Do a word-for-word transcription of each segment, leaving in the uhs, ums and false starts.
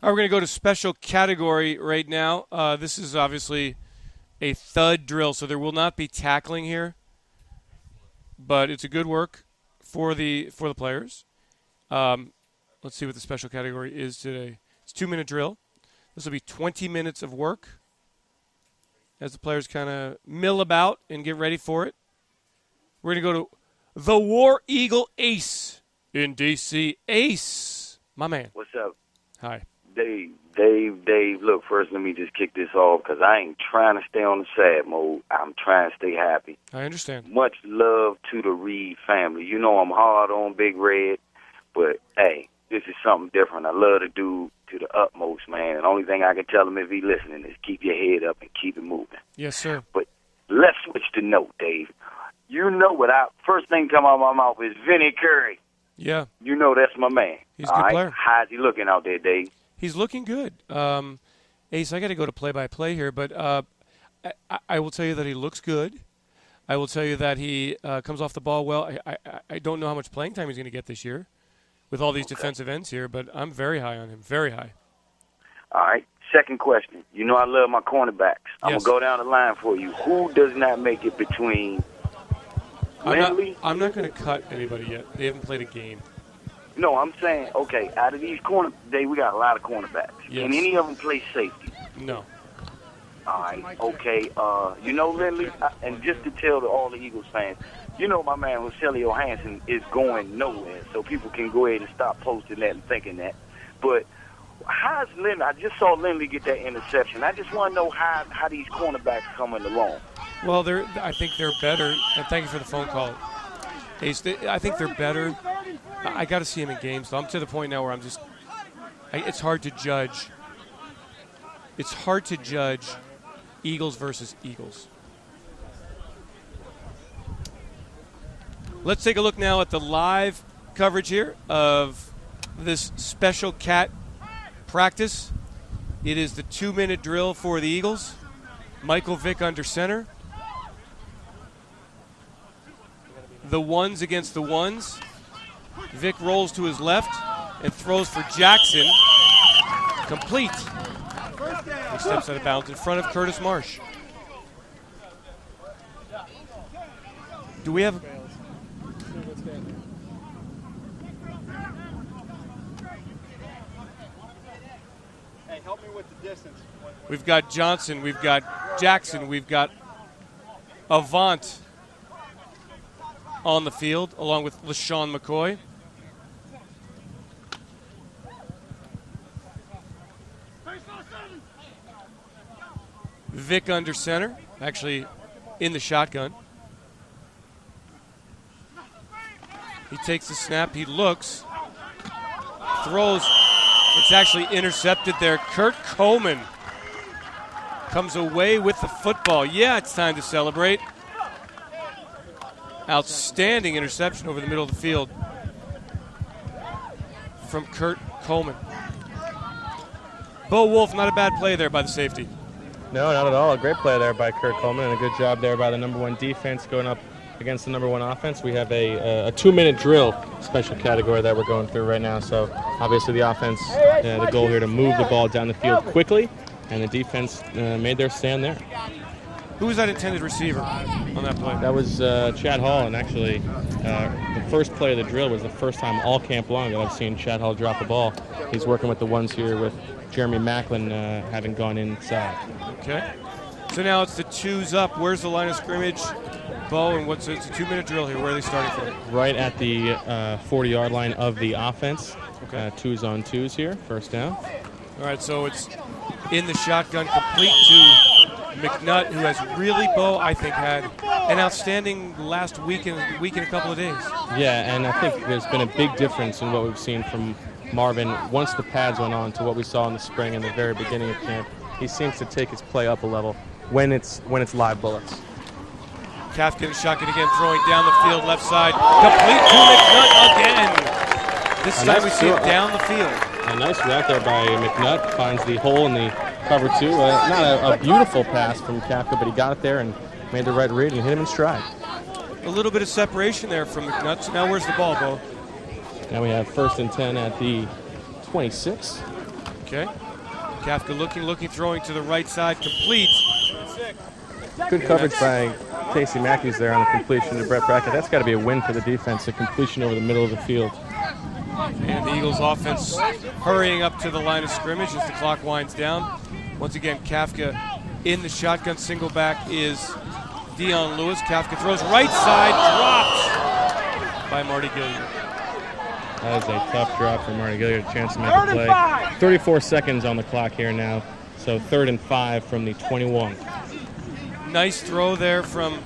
We're going to go to special category right now. Uh, this is obviously a thud drill, so there will not be tackling here. But it's a good work for the for the players. Um, let's see what the special category is today. It's a two-minute drill. This will be twenty minutes of work as the players kind of mill about and get ready for it. We're going to go to the War Eagle Ace in D C. Ace, my man. What's up? Hi. Dave, Dave, Dave, look, first let me just kick this off because I ain't trying to stay on the sad mode. I'm trying to stay happy. I understand. Much love to the Reed family. You know I'm hard on Big Red, but, hey, this is something different. I love the dude to the utmost, man. And the only thing I can tell him if he's listening is keep your head up and keep it moving. Yes, sir. But let's switch to note, Dave. You know what I, first thing come out of my mouth is Vinny Curry. Yeah. You know that's my man. He's a good right? player. How's he looking out there, Dave? He's looking good. Um, Ace, I got to go to play-by-play here, but uh, I, I will tell you that he looks good. I will tell you that he uh, comes off the ball well. I, I, I don't know how much playing time he's going to get this year with all these okay. defensive ends here, but I'm very high on him, very high. All right. Second question. You know I love my cornerbacks. I'm yes. going to go down the line for you. Who does not make it between I'm Lindley? not, I'm not going to cut anybody yet. They haven't played a game. No, I'm saying, okay, out of these corner, they we got a lot of cornerbacks. Yes. Can any of them play safety? No. All right, okay. Uh, you know, Lindley, and just to tell to all the Eagles fans, you know my man Rogelio Hansen is going nowhere, so people can go ahead and stop posting that and thinking that. But how's Lindley? I just saw Lindley get that interception. I just want to know how, how these cornerbacks coming along. Well, they're. I think they're better, and thank you for the phone call. Ace, they, I think they're better. I got to see him in games, though. I'm to the point now where I'm just – it's hard to judge. It's hard to judge Eagles versus Eagles. Let's take a look now at the live coverage here of this special cat practice. It is the two-minute drill for the Eagles. Michael Vick under center. The ones against the ones. Vick rolls to his left and throws for Jackson. Complete. He steps out of bounds in front of Curtis Marsh. Do we have... Hey, help me with the distance. We've got Johnson, we've got Jackson, we've got Avant on the field, along with LaShawn McCoy. Vick under center, actually in the shotgun. He takes the snap, he looks, throws. It's actually intercepted there. Kurt Coleman comes away with the football. Yeah, it's time to celebrate. Outstanding interception over the middle of the field from Kurt Coleman. Bo Wolf, not a bad play there by the safety. No, not at all. A great play there by Kurt Coleman, and a good job there by the number one defense going up against the number one offense. We have a, a two-minute drill special category that we're going through right now. So obviously the offense, uh, the goal here to move the ball down the field quickly, and the defense uh, made their stand there. Who was that intended receiver on that play? That was uh, Chad Hall, and actually uh, the first play of the drill was the first time all camp long that I've seen Chad Hall drop the ball. He's working with the ones here with Jeremy Macklin uh, having gone inside. Okay. So now it's the twos up. Where's the line of scrimmage, Bo? And what's it's a two-minute drill here. Where are they starting from? Right at the uh, forty-yard line of the offense. Okay. Uh, twos on twos here, first down. All right, so it's in the shotgun, complete to McNutt, who has really, Bo, I think, had an outstanding last week and week and a couple of days. Yeah, and I think there's been a big difference in what we've seen from Marvin once the pads went on to what we saw in the spring and the very beginning of camp. He seems to take his play up a level when it's when it's live bullets. Kafka shotgun again, throwing down the field, left side, complete to McNutt again. This time we see it down the field. A nice route there by McNutt, finds the hole in the cover two. Uh, not a, a beautiful pass from Kafka, but he got it there and made the right read and hit him in stride. A little bit of separation there from McNutt. So now where's the ball, Bo? Now we have first and ten at the twenty-six. Okay. Kafka looking, looking, throwing to the right side, complete. Good coverage by Casey Matthews there on the completion to Brett Brackett. That's got to be a win for the defense, a completion over the middle of the field. And the Eagles offense hurrying up to the line of scrimmage as the clock winds down. Once again, Kafka in the shotgun. Single back is Dion Lewis. Kafka throws right side, dropped by Marty Gilliard. That is a tough drop for Marty Gilliard. A chance to make a play. thirty-four seconds on the clock here now. So third and five from the twenty-one. Nice throw there from,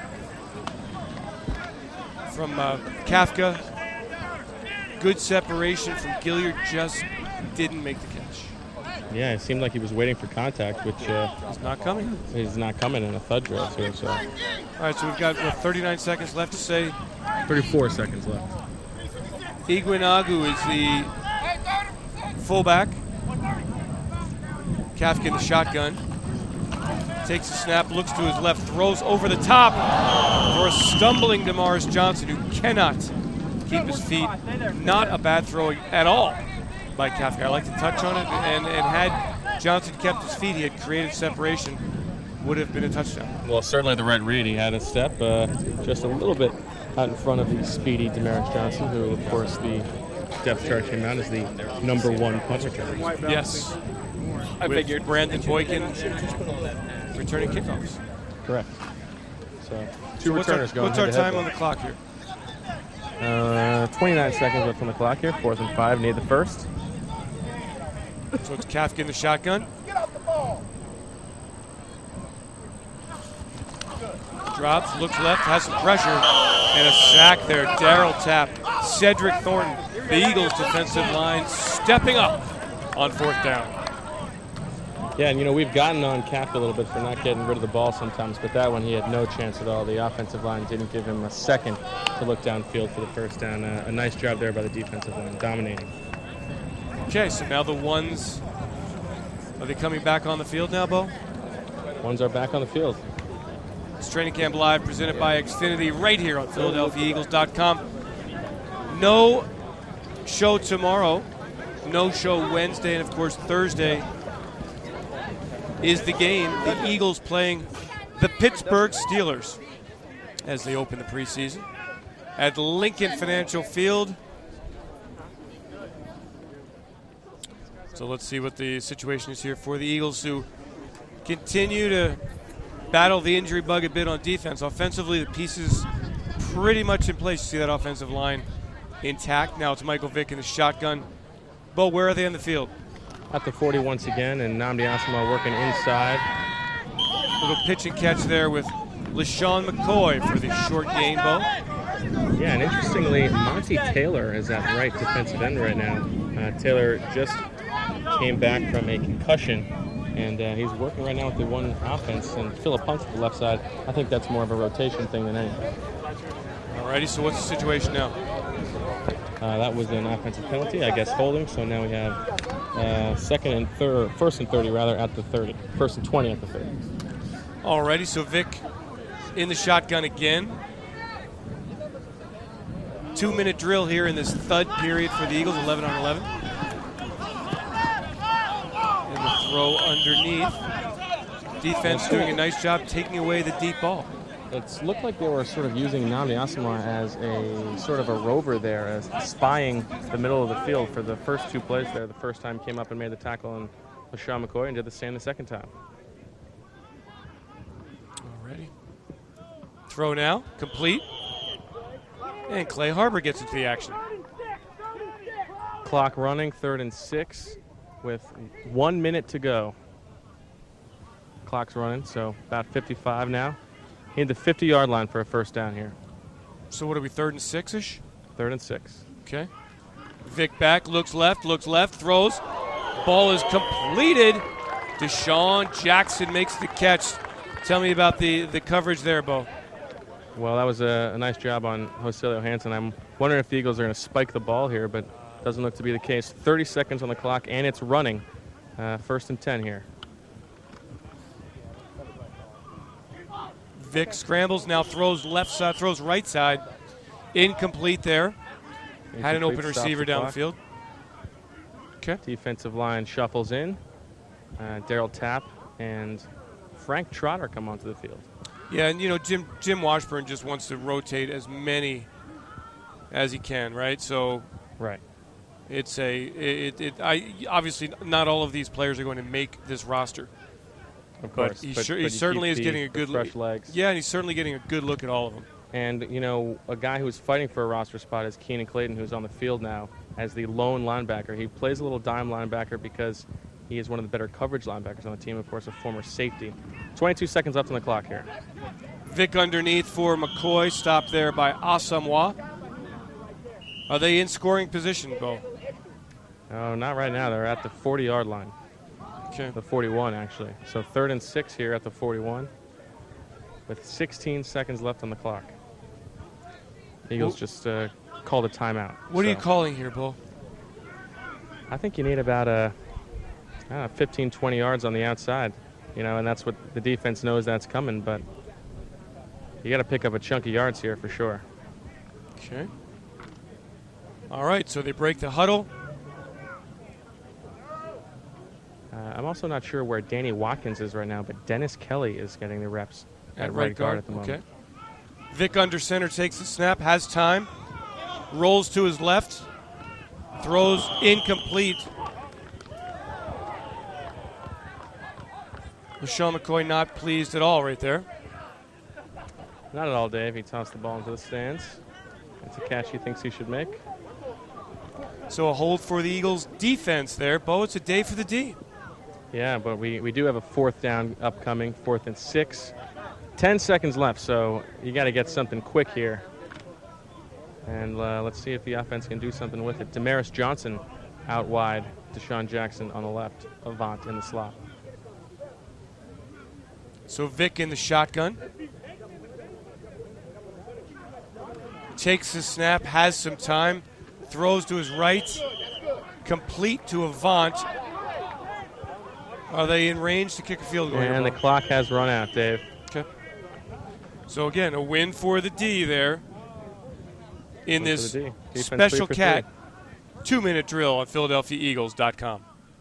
from uh, Kafka. Good separation from Gilliard, just didn't make the catch. Yeah, it seemed like he was waiting for contact, which uh, It's not coming. is not coming in a thud drill here. So All right, so we've got what, thirty-nine seconds left to say. thirty-four seconds left. Iguanagu is the fullback. Kafka in the shotgun. Takes a snap, looks to his left, throws over the top for a stumbling Damaris Johnson who cannot keep his feet. Not a bad throw at all by Kafka. I like to touch on it, and, and had Johnson kept his feet, he had created separation, would have been a touchdown. Well, certainly the right read. He had a step uh, just a little bit out in front of the speedy Damaris Johnson, who, of course, the depth chart came out as the number one punt returner. Yes. I With figured Brandon Boykin returning kickoffs. Correct. So two So what's returners our, going what's our head-to-head time there. on the clock here? Uh, twenty-nine seconds left on the clock here. Fourth and five. Need the first. So it's Kafka in the shotgun. Drops, looks left, has some pressure, and a sack there. Darryl Tapp, Cedric Thornton, the Eagles defensive line stepping up on fourth down. Yeah, and you know, we've gotten on Kafka a little bit for not getting rid of the ball sometimes, but that one he had no chance at all. The offensive line didn't give him a second to look downfield for the first down. Uh, a nice job there by the defensive line, dominating. Okay, so now the ones, are they coming back on the field now, Bo? Ones are back on the field. It's Training Camp Live presented by Xfinity right here on Philadelphia Eagles dot com. No show tomorrow, no show Wednesday, and of course Thursday is the game. The Eagles playing the Pittsburgh Steelers as they open the preseason at Lincoln Financial Field. So let's see what the situation is here for the Eagles, who continue to battle the injury bug a bit on defense. Offensively, the pieces pretty much in place. You see that offensive line intact. Now it's Michael Vick in the shotgun. Bo, where are they on the field? At the forty once again, and Nnamdi Asomugha working inside. Little pitch and catch there with LaShawn McCoy for the short gain, Bo. Yeah, and interestingly, Monty Taylor is at right defensive end right now. Uh, Taylor just came back from a concussion, and uh, he's working right now with the one offense, and Philip Hunt's at the left side. I think that's more of a rotation thing than anything. Alrighty, so what's the situation now? Uh, that was an offensive penalty, I guess, holding. So now we have uh, second and third, first and thirty rather at the thirty, first and twenty at the thirty. Alrighty, so Vic in the shotgun again. Two-minute drill here in this thud period for the Eagles, eleven on eleven. And the throw underneath. Defense doing a nice job taking away the deep ball. It looked like they were sort of using Nnamdi Asomugha as a sort of a rover there, as spying the middle of the field for the first two plays there. The first time came up and made the tackle on LaShawn McCoy, and did the same the second time. Alrighty. Throw now, complete. And Clay Harbor gets into the action. Clock running, third and six, with one minute to go. Clock's running, so about fifty-five now. He had the fifty-yard line for a first down here. So what are we, third and six-ish? Third and six. Okay. Vic back, looks left, looks left, throws. Ball is completed. Deshaun Jackson makes the catch. Tell me about the, the coverage there, Bo. Well, that was a, a nice job on Joselio Hansen. I'm wondering if the Eagles are going to spike the ball here, but doesn't look to be the case. thirty seconds on the clock, and it's running. Uh, first and ten here. Vic scrambles, now throws left side, throws right side. Incomplete there. Had an open Incomplete, stops receiver the clock. downfield. Okay. Defensive line shuffles in. Uh, Daryl Tapp and Frank Trotter come onto the field. Yeah, and you know Jim Jim Washburn just wants to rotate as many as he can, right? So right. It's a it, it I obviously not all of these players are going to make this roster. Of course, but he, but, sure, but he certainly is the, getting a good fresh look. legs. Yeah, and he's certainly getting a good look at all of them. And you know, a guy who's fighting for a roster spot is Keenan Clayton, who's on the field now as the lone linebacker. He plays a little dime linebacker because he is one of the better coverage linebackers on the team. Of course, a former safety. twenty-two seconds left on the clock here. Vic underneath for McCoy, stopped there by Asamoah. Are they in scoring position, Bo? No, not right now. They're at the forty-yard line. Okay. The forty-one, actually. So third and six here at the forty-one with sixteen seconds left on the clock. Eagles Well, just uh, called a timeout. What so are you calling here, Bo? I think you need about a, I don't know, fifteen, twenty yards on the outside, you know, and that's what the defense knows that's coming, but you got to pick up a chunk of yards here for sure. Okay. All right, so they break the huddle. Uh, I'm also not sure where Danny Watkins is right now, but Dennis Kelly is getting the reps at, At right right guard guard, at the moment. okay. Vic under center takes the snap, has time, rolls to his left, throws incomplete. LeSean McCoy not pleased at all right there. Not at all, Dave. He tossed the ball into the stands. It's a catch he thinks he should make. So a hold for the Eagles defense there. Bo, it's a day for the D. Yeah, but we, we do have a fourth down upcoming, fourth and six. Ten seconds left, so you got to get something quick here. And uh, let's see if the offense can do something with it. Damaris Johnson out wide, Deshaun Jackson on the left, Avant in the slot. So Vic in the shotgun. Takes the snap, has some time, throws to his right, complete to Avant. Are they in range to kick a field goal? And the clock has run out, Dave. Okay. So again, a win for the D there in Win this for the D. Defense special three for cat three. two-minute drill on Philadelphia Eagles dot com.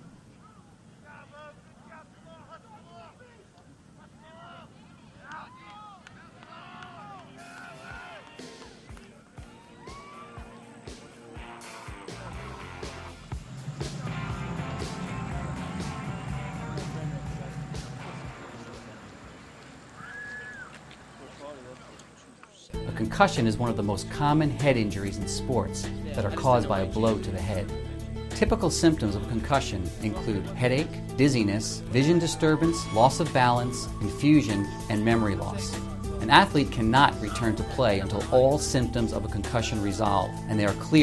A concussion is one of the most common head injuries in sports that are caused by a blow to the head. Typical symptoms of concussion include headache, dizziness, vision disturbance, loss of balance, confusion, and memory loss. An athlete cannot return to play until all symptoms of a concussion resolve and they are clear